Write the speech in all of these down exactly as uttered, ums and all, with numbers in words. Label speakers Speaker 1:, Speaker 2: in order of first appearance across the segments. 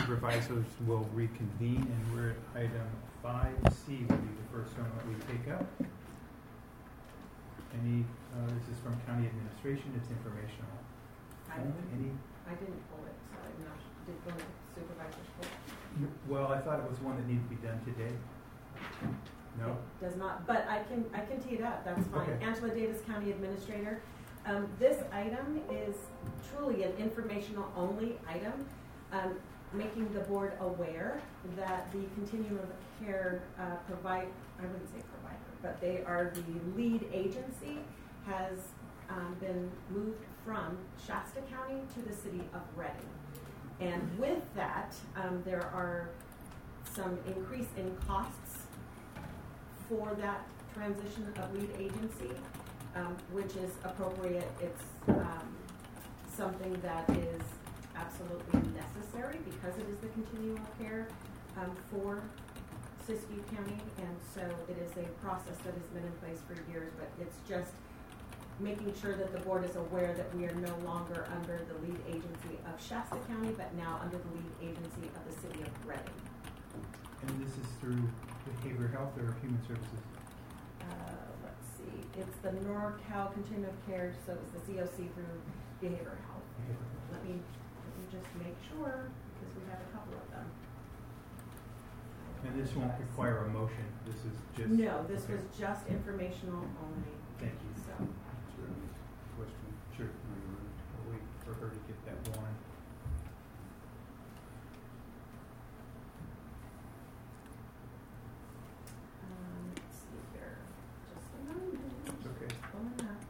Speaker 1: supervisors will reconvene, and we're at item five C, will be the first one that we take up. Any, uh, this is from county administration, it's informational.
Speaker 2: I
Speaker 1: only.
Speaker 2: didn't,
Speaker 1: Any?
Speaker 2: I didn't pull it, so I'm not, did one of the supervisors pull it?
Speaker 1: Well, I thought it was one that needed to be done today. No?
Speaker 2: It does not, but I can, I can tee it up, that's fine.
Speaker 1: Okay.
Speaker 2: Angela Davis, County Administrator. Um, this item is truly an informational only item, um, making the board aware that the continuum of care uh, provide, I wouldn't say provider, but they are the lead agency, has um, been moved from Shasta County to the city of Redding. And with that, um, there are some increase in costs for that transition of lead agency, um, which is appropriate. It's um, something that is absolutely necessary because it is the continuum of care um, for Siskiyou County, and so it is a process that has been in place for years, but it's just making sure that the board is aware that we are no longer under the lead agency of Shasta County, but now under the lead agency of the city of Redding.
Speaker 1: And this is through behavioral health or human services?
Speaker 2: Uh, let's see, it's the NorCal Continuum of Care, so it's the C O C through behavioral health. Let me, let me just make sure, because we have a couple of them.
Speaker 1: And this won't require a motion, this is just...
Speaker 2: No, this
Speaker 1: okay.
Speaker 2: was just informational only.
Speaker 1: Thank you.
Speaker 2: So,
Speaker 3: Is there any question?
Speaker 1: Sure. We'll wait for her to get that going.
Speaker 2: um, let's see here. Just a moment.
Speaker 1: It's okay.
Speaker 2: Pulling up.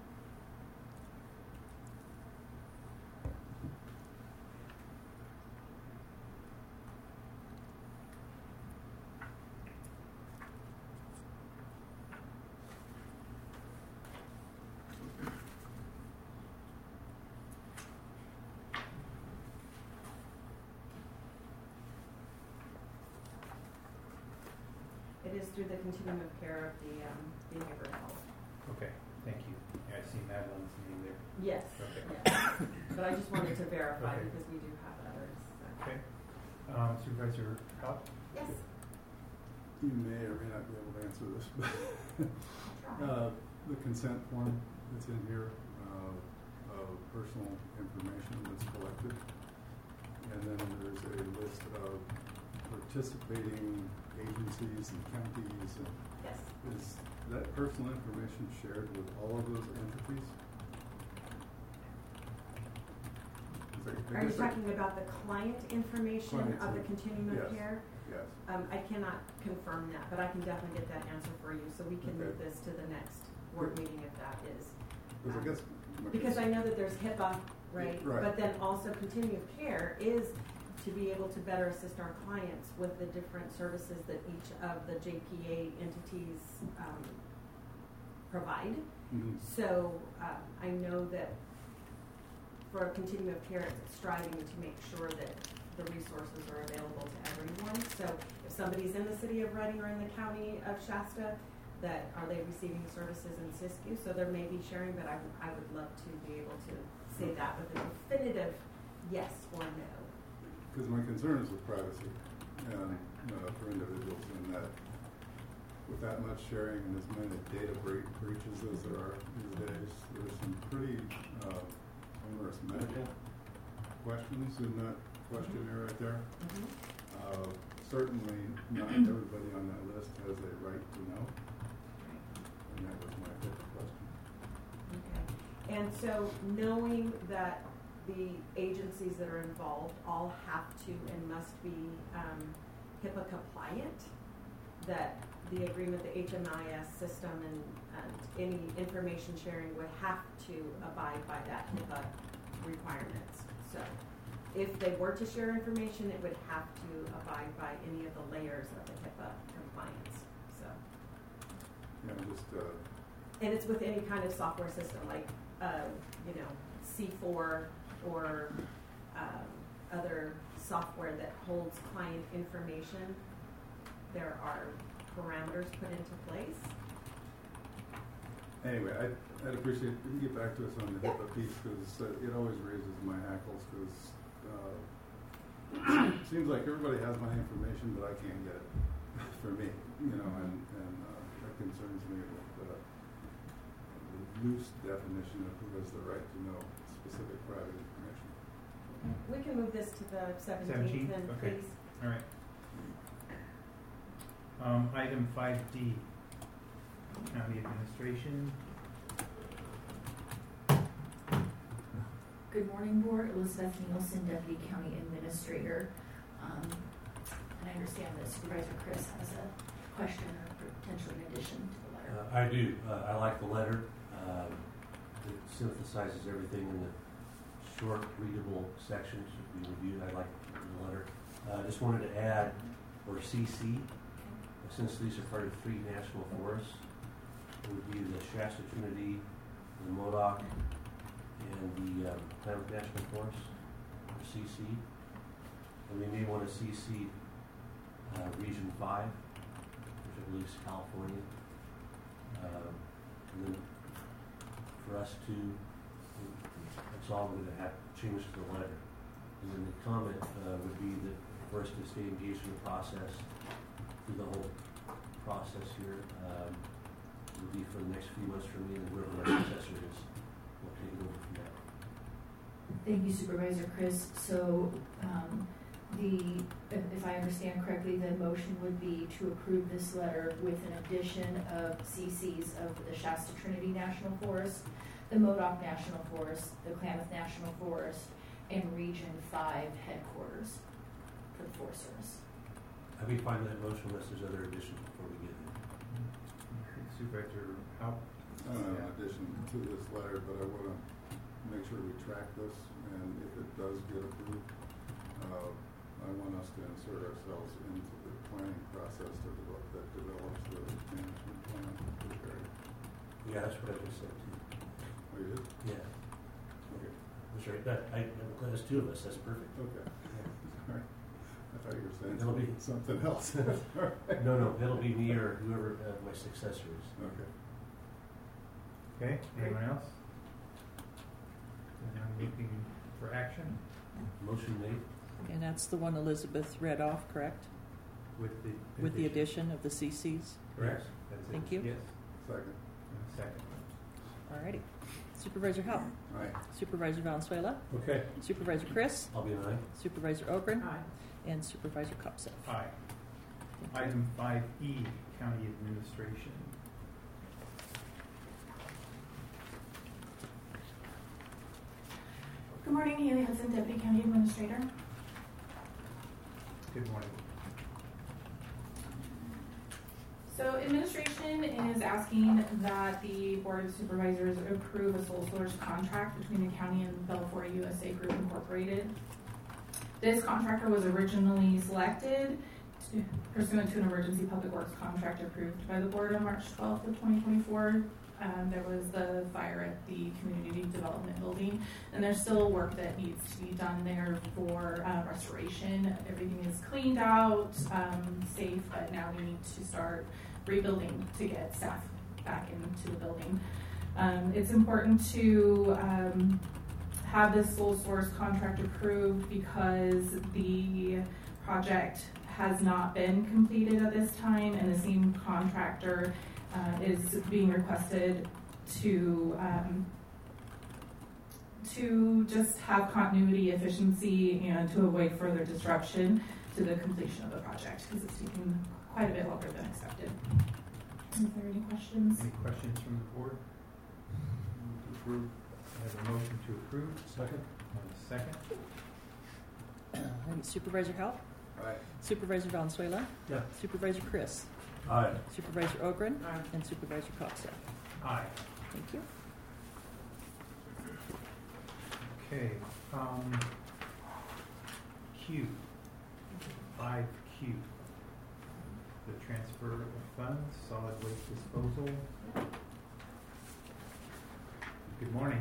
Speaker 2: It is through the continuum of care of the um, behavioral health.
Speaker 1: Okay, thank you. Yeah, I see Madeline's name there.
Speaker 2: Yes.
Speaker 1: Okay.
Speaker 2: Yes. But I just wanted to verify
Speaker 1: Okay.
Speaker 2: because we do have others. So.
Speaker 1: Okay. Um, Supervisor Howe?
Speaker 2: Yes.
Speaker 3: You may or may not be able to answer this, but
Speaker 2: I'll try.
Speaker 3: uh, the consent form that's in here uh, of personal information that's collected, and then there's a list of participating agencies and counties. And
Speaker 2: Yes.
Speaker 3: is that personal information shared with all of those entities? Is there- I
Speaker 2: Are you
Speaker 3: guess I-
Speaker 2: talking about the client information
Speaker 3: Client
Speaker 2: of the
Speaker 3: in-
Speaker 2: continuum of
Speaker 3: yes.
Speaker 2: care?
Speaker 3: Yes.
Speaker 2: Um, I cannot confirm that, but I can definitely get that answer for you, so we can
Speaker 3: Okay.
Speaker 2: move this to the next board meeting if that is.
Speaker 3: Because I
Speaker 2: um,
Speaker 3: guess my
Speaker 2: Because I
Speaker 3: concern-
Speaker 2: know that there's HIPAA, right?
Speaker 3: Right.
Speaker 2: But then also continuum of care is to be able to better assist our clients with the different services that each of the J P A entities um, provide.
Speaker 3: Mhm.
Speaker 2: So uh, I know that for a continuum of care, it's striving to make sure that the resources are available to everyone. So if somebody's in the city of Redding or in the county of Shasta, that are they receiving services in Siskiyou? So there may be sharing, but I, I would love to be able to say that with a definitive yes or no.
Speaker 3: Because my concern is with privacy and uh, for individuals, and that with that much sharing and as many data bre- breaches as there are these days, there's some pretty uh, onerous medical questions in that questionnaire right there.
Speaker 2: Mm-hmm.
Speaker 3: Uh, certainly not everybody on that list has a right to know, and that was my fifth question.
Speaker 2: Okay. And so knowing that the agencies that are involved all have to and must be um, HIPAA compliant, that the agreement, the H M I S system and, and any information sharing would have to abide by that HIPAA requirements. So if they were to share information, it would have to abide by any of the layers of the HIPAA compliance. So,
Speaker 3: Yeah, just uh,
Speaker 2: and it's with any kind of software system like, uh, you know, C four or um, other software that holds client information. There are parameters put into place.
Speaker 3: Anyway, I'd, I'd appreciate if you get back to us on the
Speaker 2: Yeah.
Speaker 3: HIPAA piece, because uh, it always raises my hackles, because uh, seems like everybody has my information, but I can't get it for me, you know, and, and uh, that concerns me with uh, the loose definition of who has the right to know specific private information.
Speaker 2: We can move this to the seventeenth
Speaker 1: seventeenth,
Speaker 2: then,
Speaker 1: okay.
Speaker 2: please.
Speaker 1: All right. Um, item five D, county administration.
Speaker 4: Good morning, Board. Elizabeth Nielsen, Deputy County Administrator. Um, and I understand that Supervisor Chris has a question or potentially an addition to the letter.
Speaker 5: Uh, I do. Uh, I like the letter. Um, it synthesizes everything in the short, readable sections we reviewed. I like the letter. I uh, just wanted to add, or C C, since these are part of three national forests, it would be the Shasta Trinity, the Modoc, and the um, Klamath National Forest, or C C. And we may want to C C uh, Region five, which I believe is California. Um, and then for us to, that's all we're going to have change to the letter. And then the comment uh, would be that for us to stay engaged in the process through the whole process here. Um, would be for the next few months for me, and whoever my successor is will take it over from there.
Speaker 4: Thank you, Supervisor Chris. So, um, the if, if I understand correctly, the motion would be to approve this letter with an addition of C Cs of the Shasta Trinity National Forest, the Modoc National Forest, the Klamath National Forest, and Region five headquarters for the Forest Service.
Speaker 5: I'd be fine with that motion unless there's other additions before we get there.
Speaker 1: Supervisor Haupt.
Speaker 3: I don't have an addition to this letter, but I want to make sure we track this, and if it does get approved, uh, I want us to insert ourselves into the planning process to develop, that develops the management plan for the area.
Speaker 5: Yeah, that's what I just said too.
Speaker 3: Oh, you did?
Speaker 5: Yeah,
Speaker 3: Okay.
Speaker 5: that's right. That, I, I'm glad there's two of us. That's perfect.
Speaker 3: Okay.
Speaker 5: Yeah.
Speaker 3: All right. I thought you were saying
Speaker 5: It'll be-
Speaker 3: something else. All right.
Speaker 5: No, no, it'll be me or whoever uh, my successor is.
Speaker 3: Okay.
Speaker 1: Okay, anyone else? And I'm looking for action
Speaker 5: Motion made.
Speaker 6: And that's the one Elizabeth read off, correct?
Speaker 1: with the
Speaker 6: With the addition of the C Cs?
Speaker 1: Correct. That's it.
Speaker 6: Thank you.
Speaker 1: Yes,
Speaker 3: Second.
Speaker 1: and a second.
Speaker 6: Alrighty. Supervisor Haupt,
Speaker 3: Aye.
Speaker 6: Supervisor Valenzuela,
Speaker 5: Okay.
Speaker 6: Supervisor Chris,
Speaker 5: I'll be an aye.
Speaker 6: Supervisor Ogren,
Speaker 2: Aye.
Speaker 6: and Supervisor Kopseth.
Speaker 1: Aye. Item five E, county administration.
Speaker 7: Good morning, Haley Hudson, Deputy County Administrator.
Speaker 1: Good morning.
Speaker 7: So administration is asking that the Board of Supervisors approve a sole source contract between the county and Belfour U S A Group Incorporated. This contractor was originally selected to, pursuant to an emergency public works contract approved by the board on March twelfth of twenty twenty-four. Um, there was the fire at the community development building, and there's still work that needs to be done there for uh, restoration. Everything is cleaned out, um, safe, but now we need to start rebuilding to get staff back into the building. Um, it's important to um, have this sole source contract approved because the project has not been completed at this time, and the same contractor Uh, is being requested to um, to just have continuity, efficiency, and to avoid further disruption to the completion of the project because it's taken quite a bit longer than expected. Is there any questions?
Speaker 1: Any questions from the board?
Speaker 3: Move to approve.
Speaker 1: I have a motion to approve.
Speaker 5: Second.
Speaker 1: And a second.
Speaker 6: Alrighty. Supervisor Haupt,
Speaker 3: Aye.
Speaker 6: Supervisor Valenzuela,
Speaker 5: Yeah.
Speaker 6: Supervisor Chris,
Speaker 5: Aye.
Speaker 6: Supervisor Ogren,
Speaker 2: Aye.
Speaker 6: and Supervisor Kopseth.
Speaker 1: Aye.
Speaker 6: Thank you.
Speaker 1: Okay, um, Q, five Q. The transfer of funds, solid waste disposal. Good morning.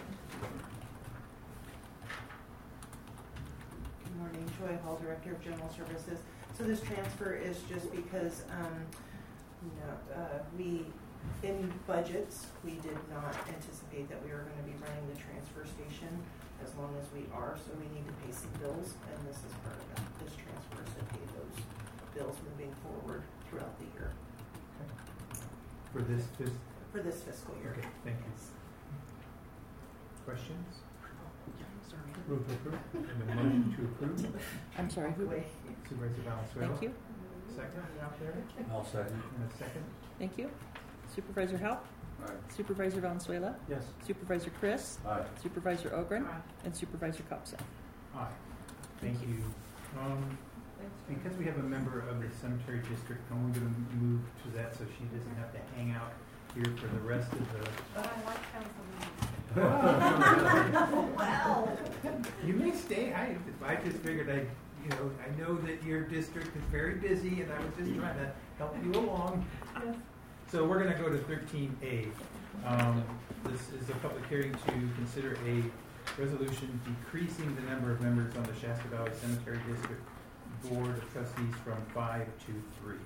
Speaker 8: Good morning, Joy Hall, Director of General Services. So this transfer is just because, um, you know, uh, we, in budgets, we did not anticipate that we were going to be running the transfer station as long as we are, so we need to pay some bills, and this is part of that. This transfer is to pay those bills moving forward throughout the year,
Speaker 1: For this, this,
Speaker 8: for this fiscal year.
Speaker 1: okay, thank you. Questions? Move to approve. And a motion to approve.
Speaker 6: I'm sorry, who?
Speaker 8: Wait.
Speaker 1: Supervisor Valenzuela.
Speaker 6: Thank you.
Speaker 1: Second, out there.
Speaker 5: I'll second.
Speaker 1: And a second.
Speaker 6: Thank you. Supervisor Haupt,
Speaker 3: Aye.
Speaker 6: Supervisor Valenzuela,
Speaker 5: Yes.
Speaker 6: Supervisor Chris,
Speaker 5: Aye.
Speaker 6: Supervisor Ogren,
Speaker 8: Aye.
Speaker 6: and Supervisor Copsa.
Speaker 1: Aye. Thank you. Um, because we have a member of the cemetery district, I'm going to move to that so she doesn't have to hang out here for the rest of the.
Speaker 9: But I like council meetings.
Speaker 8: Well.
Speaker 1: You may stay. I, I just figured I, you know, I know that your district is very busy, and I was just trying to help you along.
Speaker 9: Yes.
Speaker 1: So we're going to go to thirteen A. Um, this is a public hearing to consider a resolution decreasing the number of members on the Shasta Valley Cemetery District Board of Trustees from five to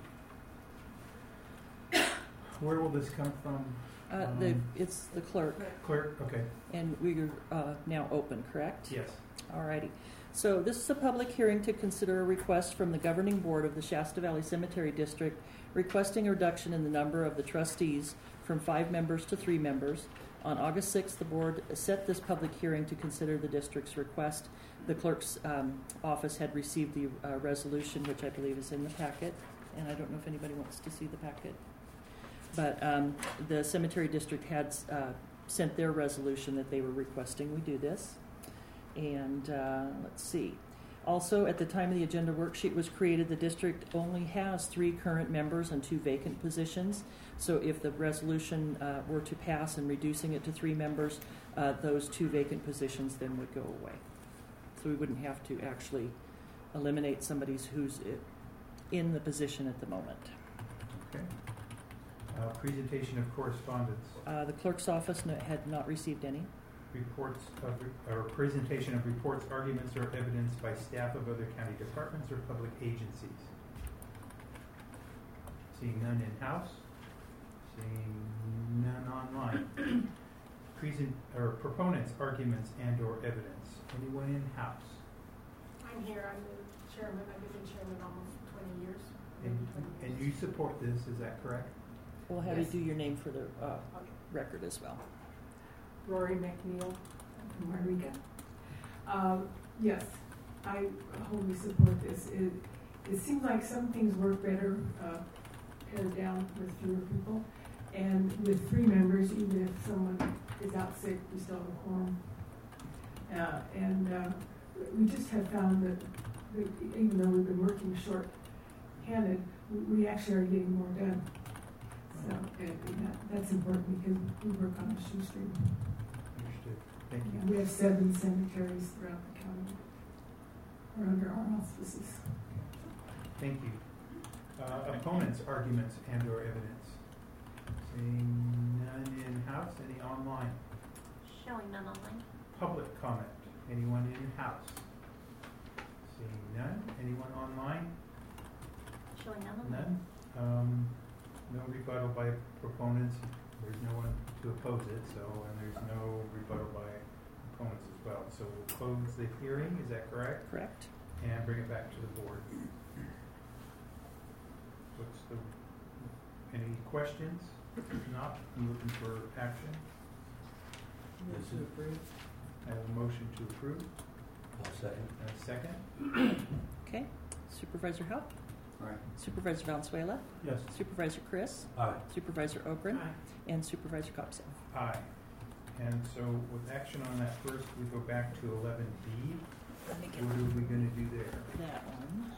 Speaker 1: three. Where will this come from?
Speaker 6: Uh, the,
Speaker 1: Um,
Speaker 6: it's the clerk,
Speaker 1: Clerk, okay,
Speaker 6: and we're uh, now open, correct?
Speaker 1: yes.
Speaker 6: Alrighty. So this is a public hearing to consider a request from the governing board of the Shasta Valley Cemetery District requesting a reduction in the number of the trustees from five members to three members. On August sixth, the board set this public hearing to consider the district's request. The clerk's um, office had received the uh, resolution, which I believe is in the packet, and I don't know if anybody wants to see the packet. But um, the cemetery district had uh, sent their resolution that they were requesting we do this. And uh, let's see. Also, at the time of the agenda worksheet was created, the district only has three current members and two vacant positions. So if the resolution uh, were to pass and reducing it to three members, uh, those two vacant positions then would go away. So we wouldn't have to actually eliminate somebody who's in the position at the moment.
Speaker 1: Okay. Uh, presentation of correspondence.
Speaker 6: Uh, the clerk's office no, had not received any.
Speaker 1: Reports of, or presentation of reports, arguments, or evidence by staff of other county departments or public agencies. Seeing none in-house. Seeing none online. Present, or proponents, arguments, and or evidence. Anyone in-house?
Speaker 9: I'm here, I'm the chairman, I've been chairman almost twenty years.
Speaker 1: And,
Speaker 9: maybe twenty
Speaker 1: and
Speaker 9: years.
Speaker 1: you support this, is that correct?
Speaker 6: We'll have
Speaker 9: Yes.
Speaker 6: you do your name for the uh,
Speaker 9: Okay.
Speaker 6: record as well.
Speaker 9: Rory McNeil from Wairega. Um, yes, I wholly support this. It, it seems like some things work better uh, pared down with fewer people. And with three members, even if someone is out sick, we still have a quorum. Uh, and uh, we just have found that, that even though we've been working short-handed, we, we actually are getting more done. So and, and that, that's important because we work on a shoestring.
Speaker 1: Understood. Thank
Speaker 9: Yeah,
Speaker 1: you.
Speaker 9: we have seven cemeteries throughout the county, or under our auspices.
Speaker 1: Thank you. Uh, opponents, arguments, and or evidence. Seeing none in-house, any online?
Speaker 10: Showing none online.
Speaker 1: Public comment, anyone in-house? Seeing none, anyone online?
Speaker 10: Showing none online.
Speaker 1: None? Um, no rebuttal by proponents, there's no one to oppose it, so, and there's no rebuttal by opponents as well. So we'll close the hearing, is that correct?
Speaker 6: Correct.
Speaker 1: And bring it back to the board. What's the, any questions? If not, I'm looking for action.
Speaker 5: Yes, sir.
Speaker 1: I have a motion to approve,
Speaker 5: I'll second.
Speaker 1: and a second.
Speaker 6: Okay. Supervisor Haupt,
Speaker 3: Aye.
Speaker 6: Supervisor Valenzuela,
Speaker 5: Yes.
Speaker 6: Supervisor Chris,
Speaker 5: Aye.
Speaker 6: Supervisor Ogren,
Speaker 9: Aye.
Speaker 6: and Supervisor Copsa.
Speaker 1: Aye. And so with action on that first, we go back to eleven B.
Speaker 6: Let me get
Speaker 1: What are we gonna do there?
Speaker 6: that one.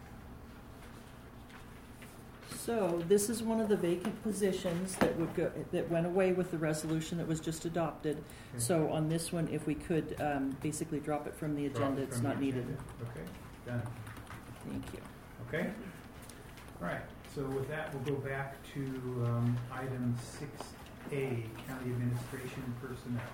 Speaker 6: So this is one of the vacant positions that would go, that went away with the resolution that was just adopted.
Speaker 1: Okay.
Speaker 6: So on this one, if we could um, basically drop it from the
Speaker 1: Drop
Speaker 6: agenda,
Speaker 1: it
Speaker 6: it's
Speaker 1: from the
Speaker 6: not needed.
Speaker 1: agenda. Okay, done.
Speaker 6: Thank you.
Speaker 1: Okay? All right, so with that, we'll go back to um, item six A, County Administration Personnel.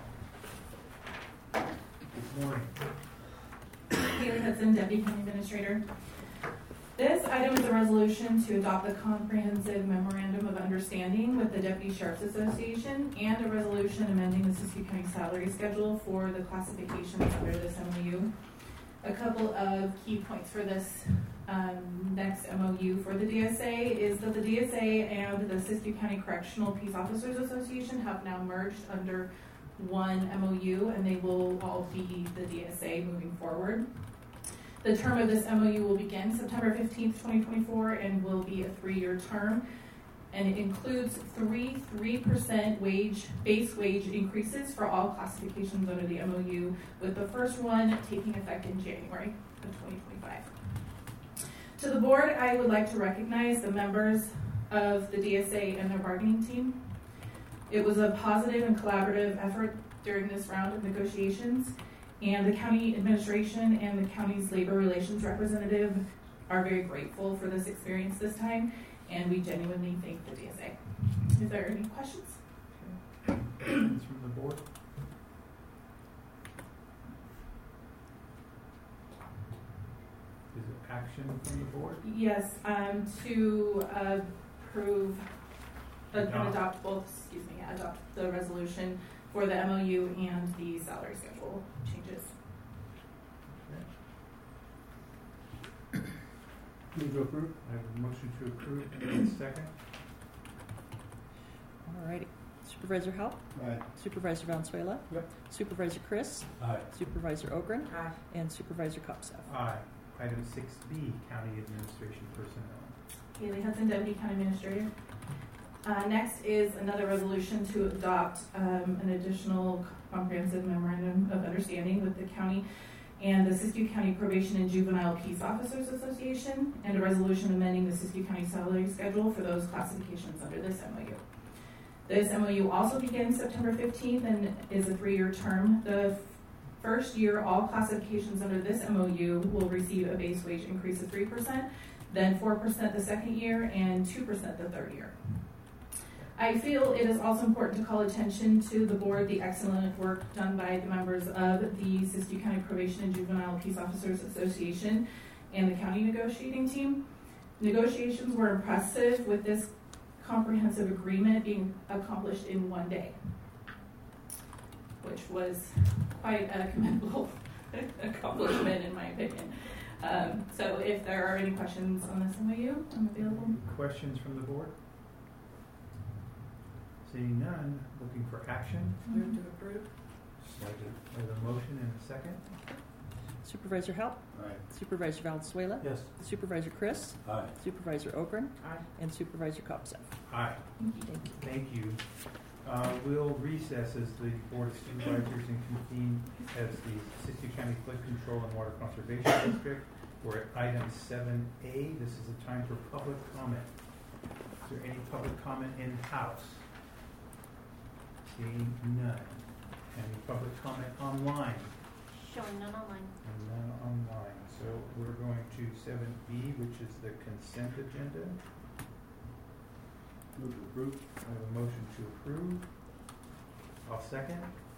Speaker 1: Good morning.
Speaker 7: Haley Hudson, Deputy County Administrator. This item is a resolution to adopt the comprehensive memorandum of understanding with the Deputy Sheriff's Association and a resolution amending the Siskiyou County salary schedule for the classifications under this M O U. A couple of key points for this um, next M O U for the D S A is that the D S A and the Siskiyou County Correctional Peace Officers Association have now merged under one M O U, and they will all be the D S A moving forward. The term of this M O U will begin September fifteenth, twenty twenty-four, and will be a three-year term. And it includes three three percent wage base wage increases for all classifications under the M O U, with the first one taking effect in January of twenty twenty-five. To the board, I would like to recognize the members of the D S A and their bargaining team. It was a positive and collaborative effort during this round of negotiations, and the county administration and the county's labor relations representative are very grateful for this experience this time, and we genuinely thank the D S A. Is there any questions?
Speaker 1: Questions from the board? Is it action from the board?
Speaker 7: Yes, um, to uh, approve, uh, and
Speaker 1: Adopt.
Speaker 7: adopt both, excuse me, adopt the resolution for the M O U and the salary schedule changes.
Speaker 3: Move to approve.
Speaker 1: I have a motion to approve and a second.
Speaker 6: Alrighty. Supervisor Haupt,
Speaker 3: Aye.
Speaker 6: Supervisor Valenzuela,
Speaker 3: Yep.
Speaker 6: Supervisor Chris,
Speaker 5: Aye.
Speaker 6: Supervisor Ogren,
Speaker 8: Aye.
Speaker 6: and Supervisor Kopseth.
Speaker 1: Aye. Item six B, County Administration Personnel.
Speaker 7: Haley Hudson, Deputy County Administrator. Uh, next is another resolution to adopt um, an additional comprehensive memorandum of understanding with the county and the Siskiyou County Probation and Juvenile Peace Officers Association, and a resolution amending the Siskiyou County salary schedule for those classifications under this M O U. This M O U also begins September fifteenth and is a three-year term. The first year, all classifications under this M O U will receive a base wage increase of three percent, then four percent the second year, and two percent the third year. I feel it is also important to call attention to the board the excellent work done by the members of the Siskiyou County Probation and Juvenile Peace Officers Association and the county negotiating team. Negotiations were impressive, with this comprehensive agreement being accomplished in one day, which was quite a commendable accomplishment in my opinion. Um, so if there are any questions on this M O U, I'm available.
Speaker 1: Questions from the board? Seeing none, looking for action.
Speaker 8: Move to approve.
Speaker 5: Second.
Speaker 1: I have a motion and a second.
Speaker 6: Supervisor Haupt,
Speaker 3: Aye.
Speaker 6: Supervisor Valenzuela,
Speaker 5: Yes.
Speaker 6: Supervisor Chris,
Speaker 5: Aye.
Speaker 6: Supervisor Ogren,
Speaker 8: Aye.
Speaker 6: and Supervisor Kopseth.
Speaker 1: Aye.
Speaker 6: Thank you.
Speaker 1: Thank you. Uh, we'll recess as the Board of Supervisors and convene as the Siskiyou County Flood Control and Water Conservation District. We're at item seven A. This is a time for public comment. Is there any public comment in-house? Seeing none. Any public comment online?
Speaker 10: Showing none online.
Speaker 1: And none online. So we're going to seven B, which is the consent agenda.
Speaker 3: Move to approve.
Speaker 1: I have a motion to approve. I'll second.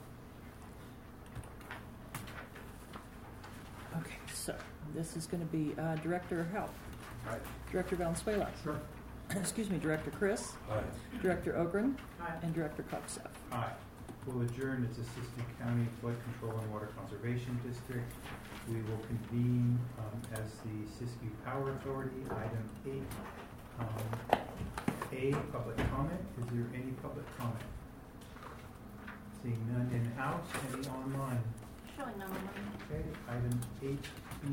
Speaker 6: Okay, so this is going to be uh, Director Haupt,
Speaker 3: Aye.
Speaker 6: Director Valenzuela,
Speaker 3: Sure.
Speaker 6: excuse me, Director Chris,
Speaker 5: Aye.
Speaker 6: Director Ogren,
Speaker 8: Aye.
Speaker 6: and Director Kopseth.
Speaker 1: Aye. We'll adjourn as the Siskiyou County Flood Control and Water Conservation District. We will convene um, as the Siskiyou Power Authority. Item eight. Um, A, public comment. Is there any public comment? Seeing none in-house, any online?
Speaker 10: Showing none online.
Speaker 1: Okay, item eight B.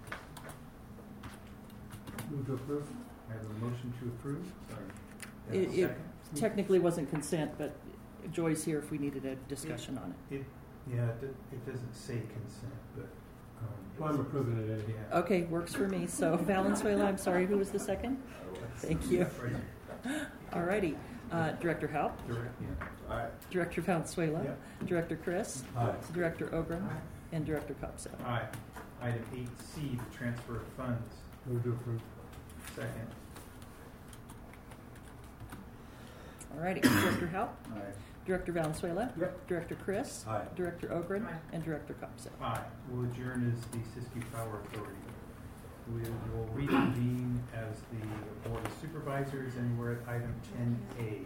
Speaker 3: Move to approve.
Speaker 1: I have a motion to approve.
Speaker 3: Sorry.
Speaker 1: And a
Speaker 6: It- it-
Speaker 1: second.
Speaker 6: Technically wasn't consent, but Joy's here if we needed a discussion on it.
Speaker 1: It, yeah, it, do- it doesn't say consent, but. um,
Speaker 3: Well, I'm approving it anyway.
Speaker 1: Yeah.
Speaker 6: Okay, works for me. So Valenzuela, I'm sorry, who was the second? Thank you. Alrighty, uh, Director Haupt,
Speaker 1: Direct, yeah.
Speaker 3: Aye.
Speaker 6: Director Valenzuela,
Speaker 1: Yep.
Speaker 6: Director Chris,
Speaker 5: Aye.
Speaker 6: Director Ogren, and Director Kopseth.
Speaker 1: Aye. Item eight C, the transfer of funds.
Speaker 3: Move to approve.
Speaker 1: Second.
Speaker 6: Alrighty, Director Haupt,
Speaker 3: Aye.
Speaker 6: Director Valenzuela,
Speaker 3: Yep.
Speaker 6: Director Chris,
Speaker 5: Aye.
Speaker 6: Director Ogren,
Speaker 8: Aye.
Speaker 6: and Director Kopseth.
Speaker 1: Aye. We'll adjourn as the Siskiyou Power Authority. We will reconvene the Board of Supervisors, and we're at item ten A,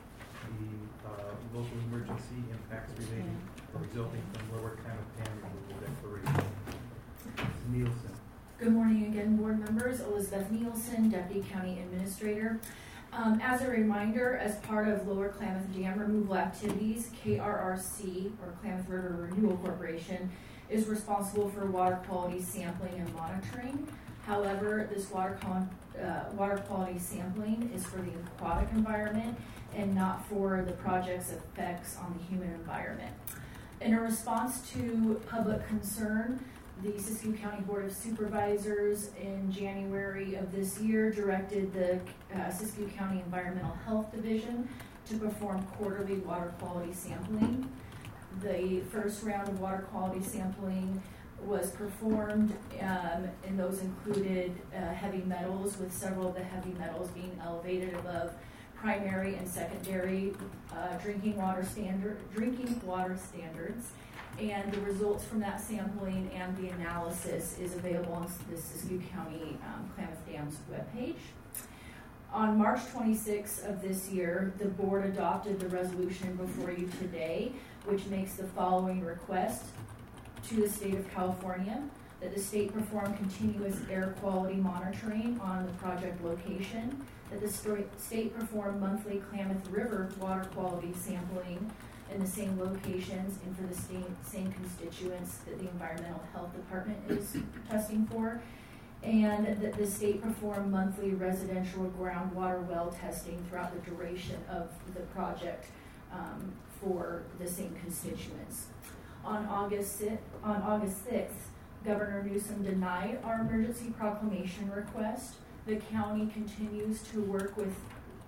Speaker 1: the uh, local emergency impacts related or resulting from lower Klamath Dam removal declaration. Miz Nielsen.
Speaker 4: Good morning again, board members. Elizabeth Nielsen, Deputy County Administrator. Um, as a reminder, as part of Lower Klamath Dam removal activities, K R R C, or Klamath River Renewal Corporation, is responsible for water quality sampling and monitoring. However, this water, con- uh, water quality sampling is for the aquatic environment and not for the project's effects on the human environment. In a response to public concern, the Siskiyou County Board of Supervisors in January of this year directed the uh, Siskiyou County Environmental Health Division to perform quarterly water quality sampling. The first round of water quality sampling was performed, um, and those included uh, heavy metals, with several of the heavy metals being elevated above primary and secondary uh, drinking water standard drinking water standards. And the results from that sampling and the analysis is available on the Siskiyou County um, Klamath Dam's webpage. On March twenty-sixth of this year, the board adopted the resolution before you today, which makes the following request to the state of California: that the state perform continuous air quality monitoring on the project location, that the state perform monthly Klamath River water quality sampling in the same locations and for the same, same constituents that the Environmental Health Department is testing for, and that the state perform monthly residential groundwater well testing throughout the duration of the project um, for the same constituents. On August sixth, on August sixth, Governor Newsom denied our emergency proclamation request. The county continues to work with,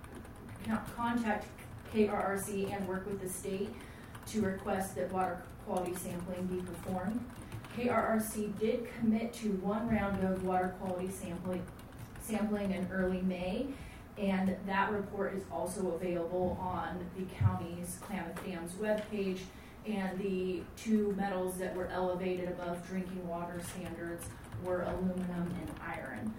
Speaker 4: contact K R R C and work with the state to request that water quality sampling be performed. K R R C did commit to one round of water quality sampling, sampling in early May, and that report is also available on the county's Klamath Dam's webpage. And the two metals that were elevated above drinking water standards were aluminum and iron.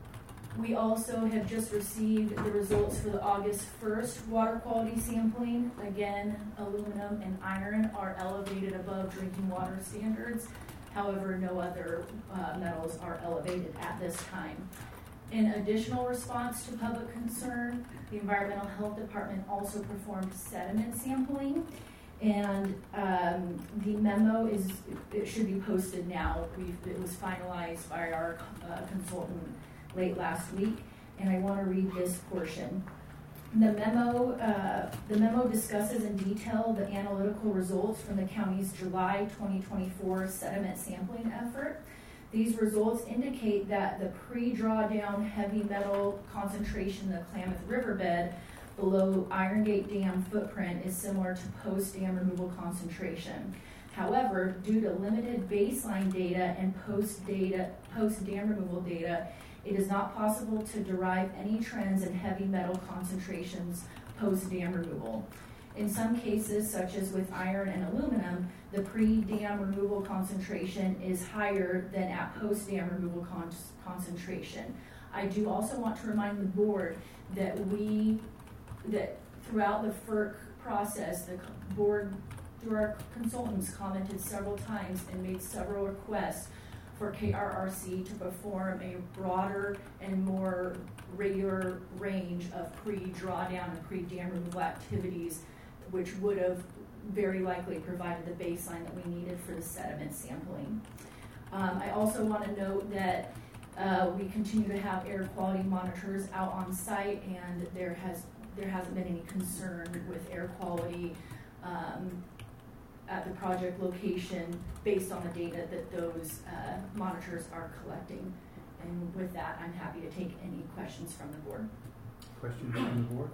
Speaker 4: We also have just received the results for the August first water quality sampling. Again, aluminum and iron are elevated above drinking water standards. However, no other uh, metals are elevated at this time. In additional response to public concern, the Environmental Health Department also performed sediment sampling. And um, the memo is, it should be posted now. We've, it was finalized by our uh, consultant late last week, and I want to read this portion. The memo, uh, the memo discusses in detail the analytical results from the county's July twenty twenty-four sediment sampling effort. These results indicate that the pre-drawdown heavy metal concentration in the Klamath Riverbed below Iron Gate Dam footprint is similar to post-dam removal concentration. However, due to limited baseline data and post-data, post-dam removal data, it is not possible to derive any trends in heavy metal concentrations post-dam removal. In some cases, such as with iron and aluminum, the pre-dam removal concentration is higher than at post-dam removal con- concentration. I do also want to remind the board that we, that throughout the F E R C process, the board, through our consultants, commented several times and made several requests for K R R C to perform a broader and more regular range of pre-drawdown and pre-dam removal activities, which would have very likely provided the baseline that we needed for the sediment sampling. Um, I also want to note that uh, we continue to have air quality monitors out on site, and there has there hasn't been any concern with air quality um, at the project location based on the data that those uh, monitors are collecting. And with that, I'm happy to take any questions from the board.
Speaker 1: Questions from the board?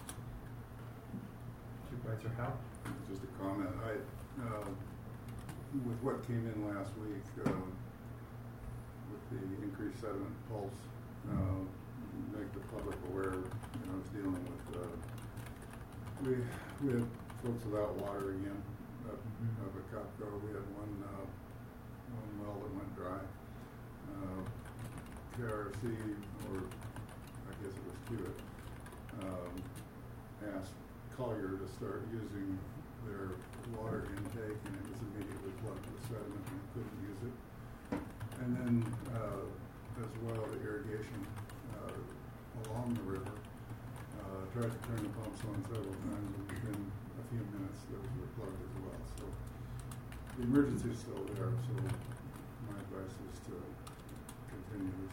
Speaker 1: Supervisor Howe?
Speaker 3: Just a comment. I, uh, with what came in last week, uh, with the increased sediment pulse, uh, make the public aware. You know, I was dealing with, uh, we we had folks without water again up,
Speaker 1: Mm-hmm.
Speaker 3: up at Copco. We had one uh, one well that went dry. Uh, K R C or guess it was Hewitt, um, asked Collier to start using their water intake, and it was immediately plugged with sediment and it couldn't use it. And then, uh, as well, the irrigation uh, along the river. Uh, tried to turn the pumps on several times, and within a few minutes, those were plugged as well. So the emergency is still there. So my advice is to continue this.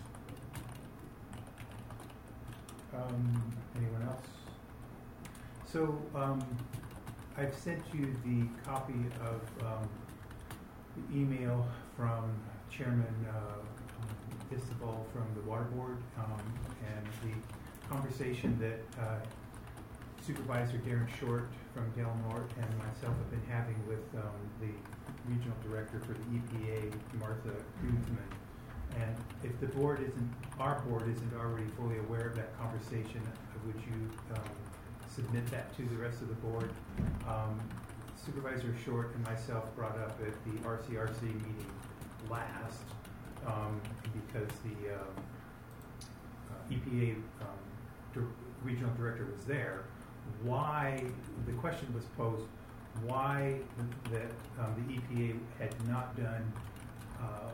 Speaker 1: Um, anyone else? So, um, I've sent you the copy of, um, the email from Chairman, uh, Isabel from the Water Board, um, and the conversation that, uh, Supervisor Darren Short from Del Norte and myself have been having with, um, the Regional Director for the E P A, Martha Gutzman. And if the board isn't, our board isn't already fully aware of that conversation, would you um, submit that to the rest of the board? Um, Supervisor Short and myself brought up at the R C R C meeting last, um, because the um, uh, E P A um, di- regional director was there, why, the question was posed, why that um, the E P A had not done uh,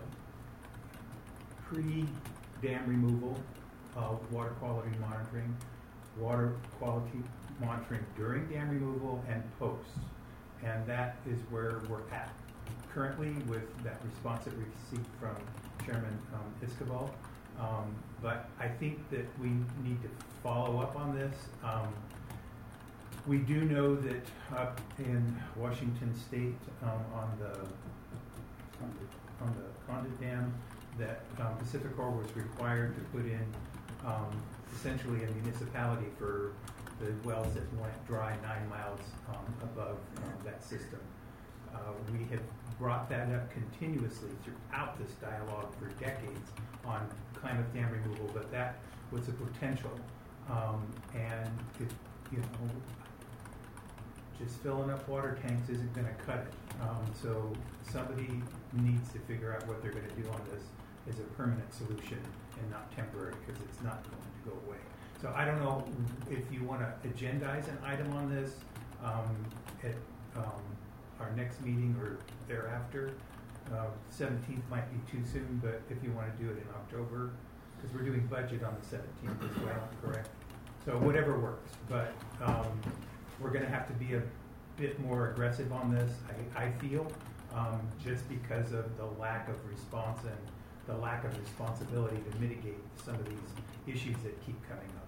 Speaker 1: pre-dam removal, uh, water quality monitoring, water quality monitoring during dam removal, and post. And that is where we're at currently with that response that we received from Chairman um, Isabel. Um, but I think that we need to follow up on this. Um, we do know that up in Washington State, um, on the on the Condit Dam, that um, Pacificor was required to put in um, essentially a municipality for the wells that went dry nine miles um, above um, that system. Uh, we have brought that up continuously throughout this dialogue for decades on Klamath Dam removal, but that was a potential. Um, and it, you know, just filling up water tanks isn't going to cut it. Um, so somebody needs to figure out what they're going to do on this as a permanent solution and not temporary, because it's not going to go away. So I don't know if you want to agendize an item on this um, at um, our next meeting or thereafter. Uh, seventeenth might be too soon, but if you want to do it in October, because we're doing budget on the seventeenth as well, correct? So whatever works, but um, we're going to have to be a bit more aggressive on this, I, I feel, um, just because of the lack of response and the lack of responsibility to mitigate some of these issues that keep coming up.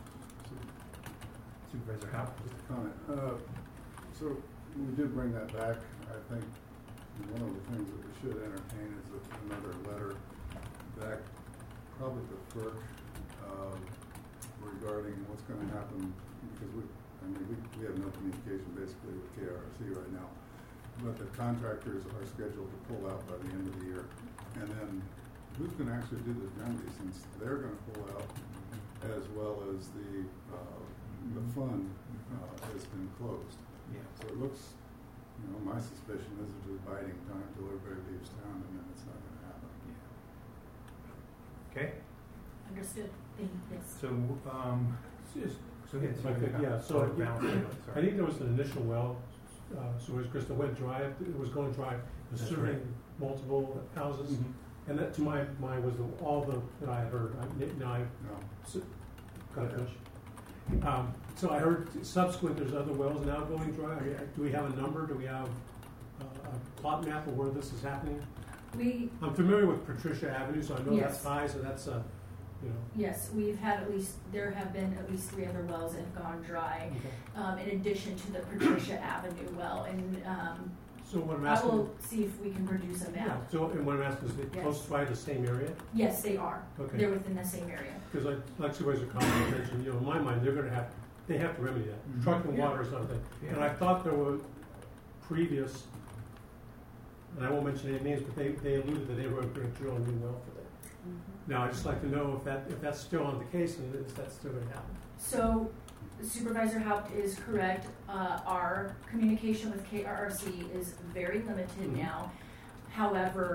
Speaker 1: Supervisor Howe?
Speaker 3: Just a comment. Uh, so we did bring that back. I think one of the things that we should entertain is a, another letter back, probably to FERC, uh, regarding what's going to happen, because we, I mean, we, we have no communication basically with K R C right now, but the contractors are scheduled to pull out by the end of the year. And then who's going to actually do this remedy, since they're going to pull out, as well as the uh, the fund uh, has been closed.
Speaker 1: Yeah.
Speaker 3: So it looks, you know, my suspicion is it's just biding time until everybody leaves town, and then it's not going to happen.
Speaker 1: Yeah. Okay.
Speaker 4: Understood. Thank you. Yes.
Speaker 1: So, um,
Speaker 11: Just,
Speaker 1: go ahead.
Speaker 11: if I could,
Speaker 1: Supervisor
Speaker 11: yeah,
Speaker 1: Howe.
Speaker 11: so
Speaker 1: Oh,
Speaker 11: I-
Speaker 1: balance it out,
Speaker 11: I
Speaker 1: sorry.
Speaker 11: think there was an initial well, uh, so as Krista went dry, it was going dry, it was
Speaker 5: That's
Speaker 11: serving
Speaker 5: right.
Speaker 11: multiple houses.
Speaker 1: Mhm.
Speaker 11: And that, to my mind, was the, all the, that I had heard. I, now I,
Speaker 3: No.
Speaker 11: so, can I finish? Um, so I heard subsequent, there's other wells now going dry. I mean, do we have a number? Do we have uh, a plot map of where this is happening?
Speaker 4: We,
Speaker 11: I'm familiar with Patricia Avenue, so I know that's
Speaker 4: Yes.
Speaker 11: high, so that's, uh, you know.
Speaker 4: yes, we've had at least, there have been at least three other wells that have gone dry,
Speaker 11: Okay.
Speaker 4: um, in addition to the Patricia Avenue well. And um,
Speaker 11: So what I'm
Speaker 4: I
Speaker 11: asking.
Speaker 4: will see if we can produce a
Speaker 11: Yeah,
Speaker 4: map.
Speaker 11: so, and what I'm asking is, they
Speaker 4: Yes.
Speaker 11: close by the same area?
Speaker 4: Yes, they are.
Speaker 11: Okay.
Speaker 4: They're within the same area.
Speaker 11: Because like, like Supervisor Collins mentioned, you know, in my mind, they're gonna have, they have to remedy that.
Speaker 1: Mhm.
Speaker 11: Trucking
Speaker 4: Yeah.
Speaker 11: water or something.
Speaker 1: Yeah.
Speaker 11: And I thought there were previous, and I won't mention any names, but they, they alluded that they were gonna drill a new well for that. Now, I'd just like to know if that, if that's still on the case, and is that still gonna happen?
Speaker 4: So Supervisor Haupt is correct. Uh, our communication with K R R C is very limited
Speaker 11: Mhm.
Speaker 4: now. However,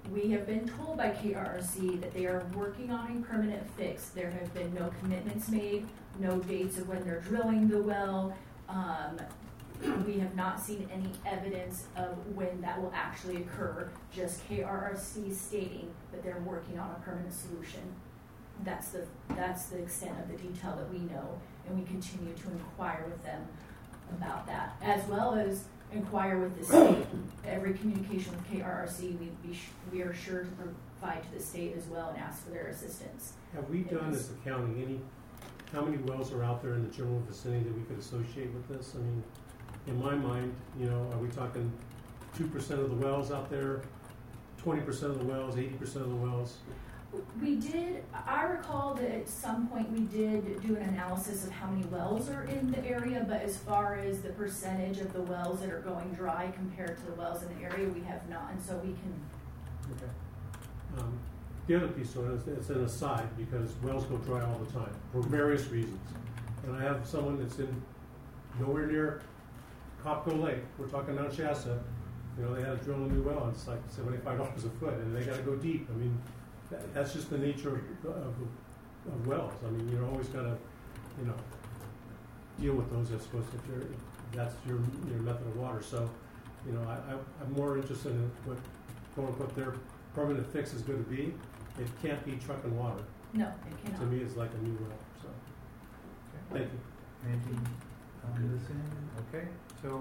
Speaker 4: we have been told by K R R C that they are working on a permanent fix. There have been no commitments made, no dates of when they're drilling the well. Um, we have not seen any evidence of when that will actually occur, just K R R C stating that they're working on a permanent solution. That's the, that's the extent of the detail that we know, and we continue to inquire with them about that, as well as inquire with the state. Every communication with K R R C, we, be sh- we are sure to provide to the state as well and ask for their assistance.
Speaker 11: Have we done as a county any, how many wells are out there in the general vicinity that we could associate with this? I mean, in my mind, you know, are we talking two percent of the wells out there, twenty percent of the wells, eighty percent of the wells?
Speaker 4: We did, I recall that at some point we did do an analysis of how many wells are in the area, but as far as the percentage of the wells that are going dry compared to the wells in the area, we have not, and so we can.
Speaker 11: Okay. Um, the other piece of it is, it's an aside, because wells go dry all the time for various reasons. And I have someone that's in nowhere near Copco Lake, we're talking Mount Shasta, you know, they had to drill a new well, and it's like seventy-five dollars a foot, and they got to go deep. I mean, that, that's just the nature of, of, of wells. I mean, you're always got to, you know, deal with those, I suppose, if you're, if that's your your method of water. So, you know, I, I, I'm more interested in what, quote unquote, their permanent fix is going to be. It can't be trucking water.
Speaker 4: No, it cannot.
Speaker 11: To me, it's like a new well. So,
Speaker 1: Okay.
Speaker 11: thank you.
Speaker 1: Anything on this end? Okay, so,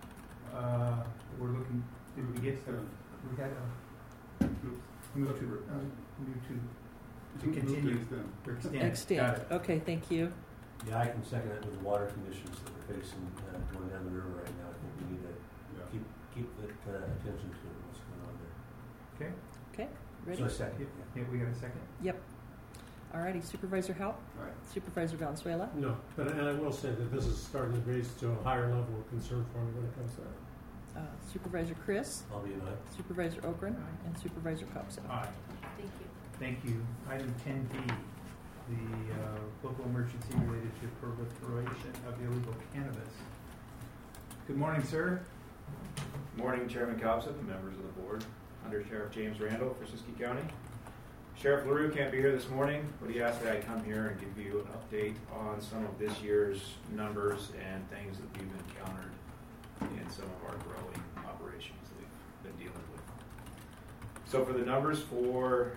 Speaker 1: uh, we're looking, did we get some, we had a, move to, uh, move to, to
Speaker 3: Move to
Speaker 1: continue,
Speaker 3: extend.
Speaker 1: or extend. Got
Speaker 6: Extend.
Speaker 1: it.
Speaker 6: Okay, thank you.
Speaker 5: Yeah, I can second that with the water conditions that we're facing uh, going down the river right now. I think we need to
Speaker 3: Yeah.
Speaker 5: keep keep that uh, attention to what's going on there.
Speaker 1: Okay,
Speaker 6: Okay, ready?
Speaker 5: So I second.
Speaker 1: yeah,
Speaker 5: Yeah.
Speaker 1: yeah, we got a second?
Speaker 6: Yep. Alrighty, Supervisor Haupt,
Speaker 3: Right.
Speaker 6: Supervisor Valenzuela.
Speaker 11: No, but and I will say that this is starting to raise to a higher level of concern for me when it comes to that.
Speaker 6: Uh, Supervisor Chris,
Speaker 5: I'll be an aye.
Speaker 6: Supervisor Okran, and Supervisor Copsa.
Speaker 1: Aye.
Speaker 4: Thank you.
Speaker 1: Thank you. Item ten B, the uh, local emergency related to proliferation of illegal cannabis. Good morning, sir.
Speaker 12: Morning, Chairman Copsa, members of the board. Under Sheriff James Randall for Siskiyou County. Sheriff LaRue can't be here this morning, but he asked that I come here and give you an update on some of this year's numbers and things that we've encountered in some of our growing operations that we've been dealing with. So for the numbers for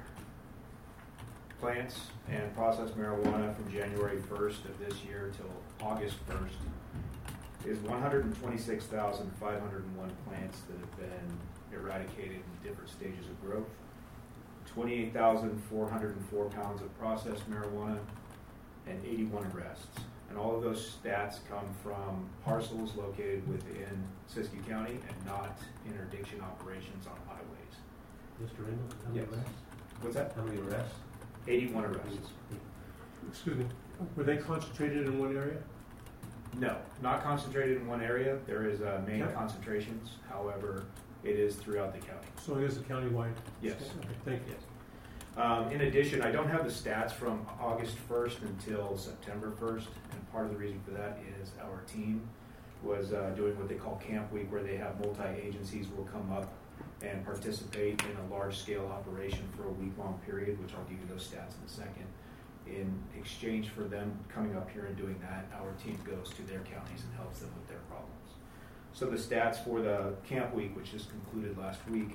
Speaker 12: plants and processed marijuana from January first of this year till August first is one hundred twenty-six thousand five hundred one plants that have been eradicated in different stages of growth, twenty-eight thousand four hundred four pounds of processed marijuana, and eighty-one arrests. And all of those stats come from parcels located within Siskiyou County and not interdiction operations on highways.
Speaker 5: Mister Randall, how many
Speaker 12: Yes.
Speaker 5: arrests?
Speaker 12: What's that?
Speaker 5: How many arrests?
Speaker 12: eighty-one arrests.
Speaker 11: Excuse me, were they concentrated in one area?
Speaker 12: No, not concentrated in one area. There is uh, main
Speaker 11: Okay.
Speaker 12: concentrations. However, it is throughout the county.
Speaker 11: So it is a countywide?
Speaker 12: Yes.
Speaker 11: Okay, thank you.
Speaker 12: Yes. Um, in addition, I don't have the stats from August first until September first, and part of the reason for that is our team was uh, doing what they call Camp Week, where they have multi-agencies will come up and participate in a large-scale operation for a week-long period, which I'll give you those stats in a second. In exchange for them coming up here and doing that, our team goes to their counties and helps them with their problems. So the stats for the Camp Week, which just concluded last week,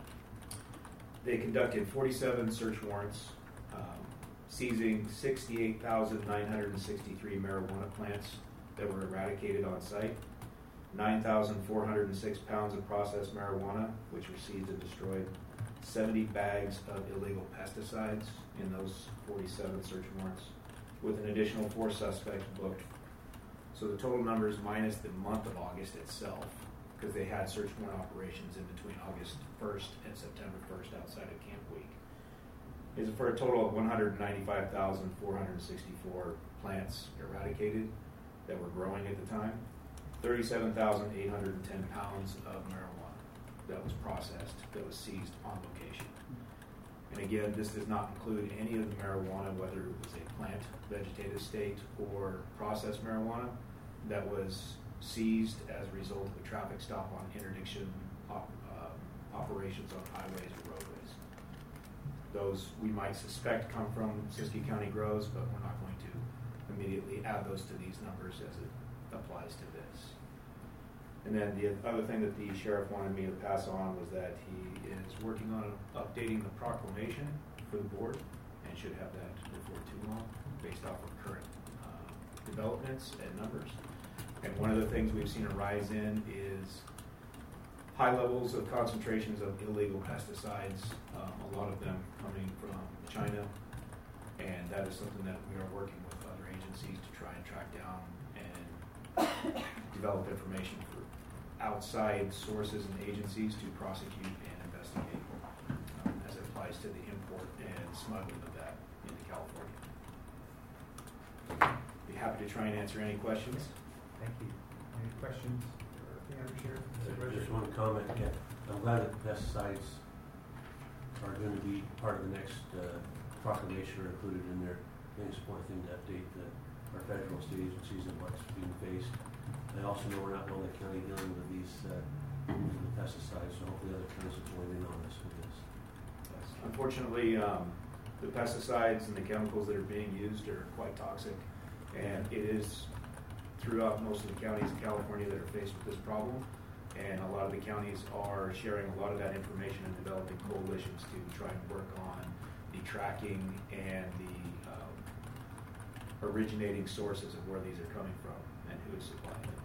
Speaker 12: they conducted forty-seven search warrants, um, seizing sixty-eight thousand nine hundred sixty-three marijuana plants that were eradicated on site, nine thousand four hundred six pounds of processed marijuana, which were seized and destroyed, seventy bags of illegal pesticides in those forty-seven search warrants, with an additional four suspects booked. So the total numbers minus the month of August itself, because they had search warrant operations in between August first and September first outside of Camp Week, is for a total of one hundred ninety-five thousand four hundred sixty-four plants eradicated that were growing at the time, thirty-seven thousand eight hundred ten pounds of marijuana that was processed, that was seized on location. And again, this does not include any of the marijuana, whether it was a plant vegetative state or processed marijuana, that was seized as a result of a traffic stop on interdiction op, uh, operations on highways or roadways. those we might suspect come from Siskiyou County grows, but we're not going to immediately add those to these numbers as it applies to this. And then the other thing that the sheriff wanted me to pass on was that he is working on updating the proclamation for the board and should have that before too long based off of current uh, developments and numbers. And one of the things we've seen a rise in is high levels of concentrations of illegal pesticides, um, a lot of them coming from China, and that is something that we are working with other agencies to try and track down and develop information for outside sources and agencies to prosecute and investigate um, as it applies to the import and smuggling of that into California. Be happy to try and answer any questions.
Speaker 1: Thank you. Any questions for the Undersheriff?
Speaker 5: I just want to comment, yeah, I'm glad that pesticides are going to be part of the next uh, proclamation or included in there. I think it's one thing to update the, our federal state agencies and what's being faced. I also know we're not the only county dealing with these uh, pesticides, so hopefully other counties will join in on this with this.
Speaker 12: Yes. Unfortunately, um, the pesticides and the chemicals that are being used are quite toxic, and it is throughout most of the counties in California that are faced with this problem, and a lot of the counties are sharing a lot of that information and developing coalitions to try and work on the tracking and the um, originating sources of where these are coming from and who is supplying them.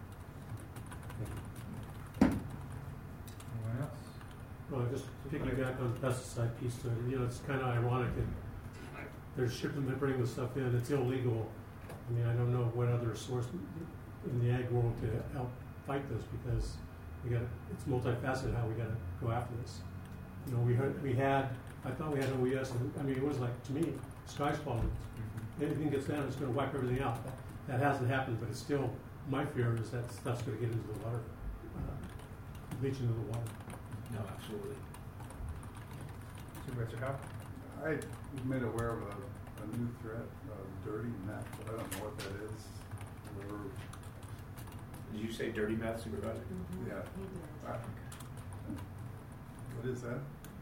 Speaker 1: Anyone else?
Speaker 11: Well, just piggyback on the pesticide piece to it, you know, it's kind of ironic that they're shipping, they're bringing the stuff in, it's illegal. I mean, I don't know what other source in the ag world to help fight this, because we got it's multifaceted how we got to go after this. You know, we heard, we had, I thought we had O E S, and I mean, it was like, to me, sky's falling. Mm-hmm. Anything gets down, it's going to wipe everything out. That, that hasn't happened, but it's still, my fear is that stuff's going to get into the water, uh, leach into the water.
Speaker 12: No, absolutely.
Speaker 1: Supervisor Cobb?
Speaker 3: I was made aware of a, a new threat, uh, dirty meth, but I don't know what that is. Or,
Speaker 12: Did you say dirty meth, Supervisor?
Speaker 2: Mm-hmm.
Speaker 3: yeah.
Speaker 2: He did.
Speaker 3: I, what is that?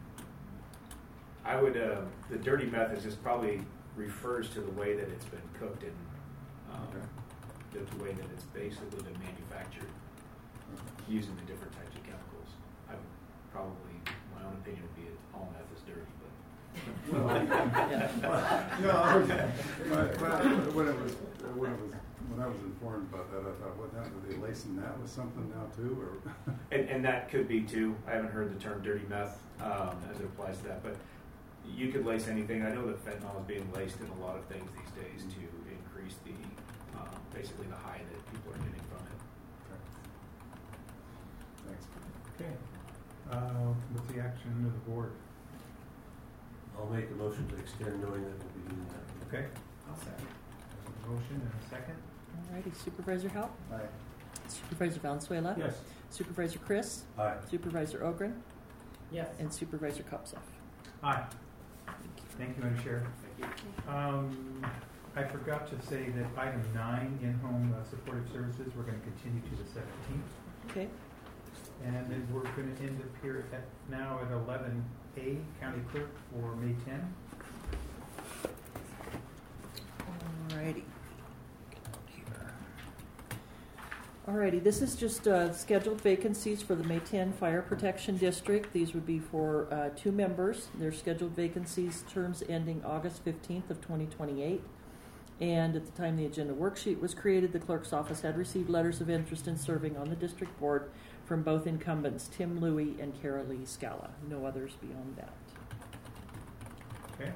Speaker 12: I would, uh, the dirty meth is just probably refers to the way that it's been cooked and um,
Speaker 3: Okay.
Speaker 12: the, the way that it's basically been manufactured using the different types of chemicals. I would probably, my own opinion would be that all meth is dirty, but.
Speaker 3: Well, no, okay. But, but when it was, when it was, when I was informed about that, I thought, what now, are they lacing that with something now too, or?
Speaker 12: And, and that could be too. I haven't heard the term dirty meth um, as it applies to that, but you could lace anything. I know that fentanyl is being laced in a lot of things these days to increase the, um, basically the high that people are getting from it.
Speaker 3: Thanks.
Speaker 1: Okay. Uh, what's the action of the board?
Speaker 5: I'll make a motion to extend knowing that we'll be doing that.
Speaker 1: Okay.
Speaker 8: I'll second.
Speaker 1: There's a motion and a second.
Speaker 6: Alrighty, Supervisor Haupt,
Speaker 3: Aye.
Speaker 6: Supervisor Valenzuela,
Speaker 11: Yes.
Speaker 6: Supervisor Chris,
Speaker 5: Aye.
Speaker 6: Supervisor Ogren,
Speaker 9: Yes.
Speaker 6: and Supervisor Kopsov.
Speaker 1: Aye. Thank you, Undersheriff.
Speaker 12: Thank you.
Speaker 1: Um, I forgot to say that item nine, in-home uh, supportive services, we're going to continue to the seventeenth.
Speaker 6: Okay.
Speaker 1: And then we're going to end up here at, now at eleven A, County Clerk for May tenth.
Speaker 6: Alrighty. Alrighty, this is just uh, scheduled vacancies for the May tenth Fire Protection District. These would be for uh, two members. They're scheduled vacancies, terms ending August fifteenth of twenty twenty-eight. And at the time the agenda worksheet was created, the clerk's office had received letters of interest in serving on the district board from both incumbents, Tim Louie and Kara Lee Scala. No others beyond that.
Speaker 1: Okay.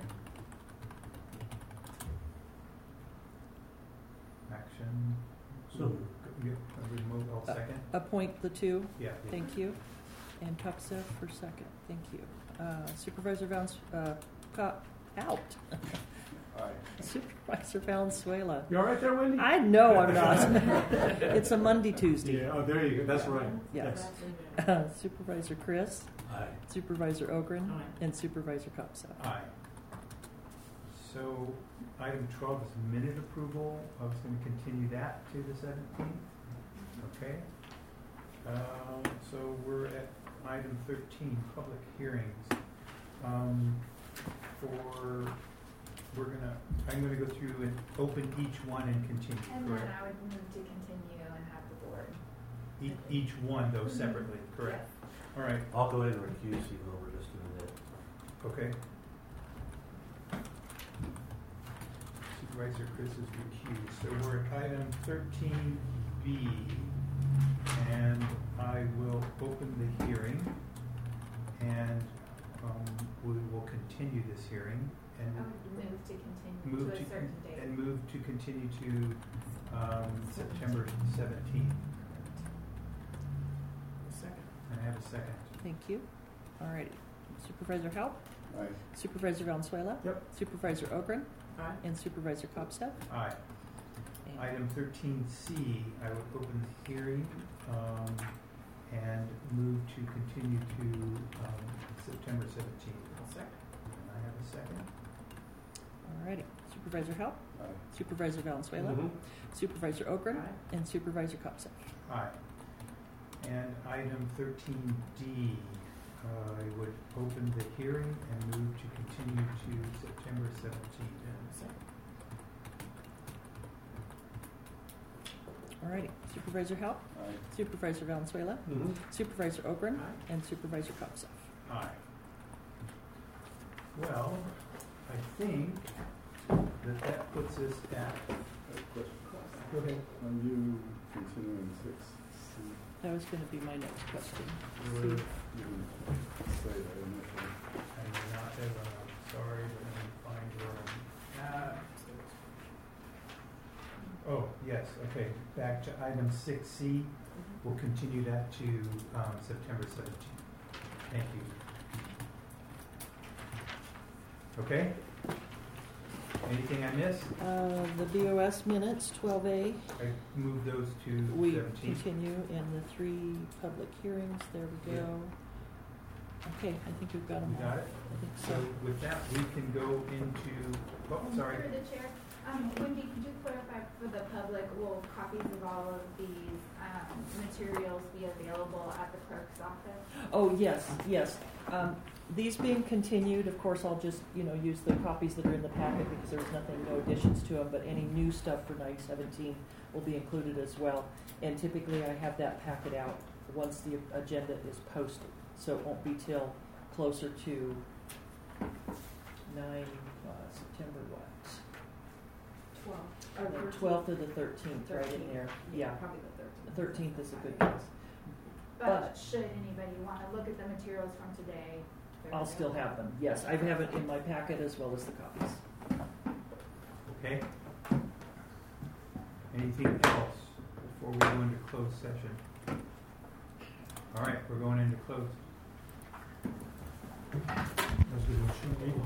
Speaker 1: Action.
Speaker 11: So-
Speaker 1: Yeah, I would move, I'll second.
Speaker 6: Appoint the two.
Speaker 1: Yeah.
Speaker 6: Thank you. And Kopsov for second. Thank you. Uh, Supervisor Vans, uh, got out.
Speaker 3: Aye.
Speaker 6: Supervisor Valenzuela.
Speaker 11: You all right there, Wendy?
Speaker 6: I know I'm not. It's a Monday, Tuesday.
Speaker 11: Yeah, oh, there you go, that's right.
Speaker 6: Yes. Uh, Supervisor Chris,
Speaker 5: Aye.
Speaker 6: Supervisor Ogren,
Speaker 9: Aye.
Speaker 6: and Supervisor Kopsov.
Speaker 1: Aye. So, item twelve is minute approval. I was going to continue that to the seventeenth. Okay. Um, so we're at item thirteen, public hearings. Um, for, we're gonna, I'm gonna go through and open each one and continue,
Speaker 13: And then
Speaker 1: correct?
Speaker 13: I would move to continue and have the board.
Speaker 1: E- Each one though separately, correct? All right,
Speaker 5: I'll go ahead and recuse even though we're just doing that.
Speaker 1: okay. Supervisor Chris is recused, so we're at item thirteen B, and I will open the hearing, and um, we will continue this hearing, and
Speaker 13: I would move to continue
Speaker 1: move
Speaker 13: to
Speaker 1: to,
Speaker 13: a certain date.
Speaker 1: and move to continue to um, September seventeenth.
Speaker 9: Second.
Speaker 1: And I have a second.
Speaker 6: Thank you. All righty. Supervisor Haupt,
Speaker 3: Aye.
Speaker 6: Supervisor Valenzuela,
Speaker 11: Yep.
Speaker 6: Supervisor Ogren,
Speaker 9: Aye.
Speaker 6: and Supervisor Kopsteff.
Speaker 1: Aye.
Speaker 6: And-
Speaker 1: Item thirteen C, I will open the hearing um, and move to continue to um, September seventeenth.
Speaker 9: I'll second.
Speaker 1: And I have a second.
Speaker 6: All righty. Supervisor Haupt,
Speaker 3: Aye.
Speaker 6: Supervisor Valenzuela,
Speaker 11: Mhm.
Speaker 6: Supervisor Ogren,
Speaker 9: Aye.
Speaker 6: and Supervisor Kopsteff.
Speaker 1: Aye. And item thirteen D, I would open the hearing and move to continue to September seventeenth.
Speaker 6: All righty. Supervisor Haupt,
Speaker 3: Aye.
Speaker 6: Supervisor Valenzuela,
Speaker 11: Mhm.
Speaker 6: Supervisor Ogren,
Speaker 9: Aye.
Speaker 6: and Supervisor Kopsteff.
Speaker 1: Aye. Well, I think that that puts us at,
Speaker 3: I have a question.
Speaker 1: go ahead.
Speaker 3: Are you continuing six C?
Speaker 6: That was going to be my next question.
Speaker 1: We're-
Speaker 3: You didn't say that initially.
Speaker 1: I'm not ever, I'm sorry, but let me find where I'm at. Oh, yes, okay, back to item six C, we'll continue that to, um, September seventeenth. Thank you. Okay? Anything I missed?
Speaker 6: Uh, the B O S minutes, twelve A,
Speaker 1: I move those to
Speaker 6: we
Speaker 1: seventeen.
Speaker 6: continue in the three public hearings. There we go. Okay, I think we've got them
Speaker 1: You
Speaker 6: all.
Speaker 1: got it?
Speaker 6: I think
Speaker 1: So
Speaker 6: so.
Speaker 1: with that, we can go into, oh, sorry.
Speaker 13: Through the chair, um, Wendy, could you clarify for the public, will copies of all of these, um, materials be available at the clerk's office?
Speaker 6: Oh, yes, yes. Um, these being continued, of course, I'll just, you know, use the copies that are in the packet because there was nothing, no additions to them, but any new stuff for nine seventeen will be included as well. And typically I have that packet out once the agenda is posted, so it won't be till closer to nine, uh, September what?
Speaker 2: Twelve.
Speaker 6: Or the twelfth or the thirteenth, right in there. Yeah,
Speaker 2: Probably the thirteenth.
Speaker 6: the thirteenth is a good guess.
Speaker 13: But
Speaker 6: But-
Speaker 13: should anybody wanna look at the materials from today? they're
Speaker 6: I'll still
Speaker 13: available.
Speaker 6: have them, yes. I have it in my packet as well as the copies.
Speaker 1: Okay. Anything else before we go into closed session? All right, we're going into closed.
Speaker 11: Resolution eight.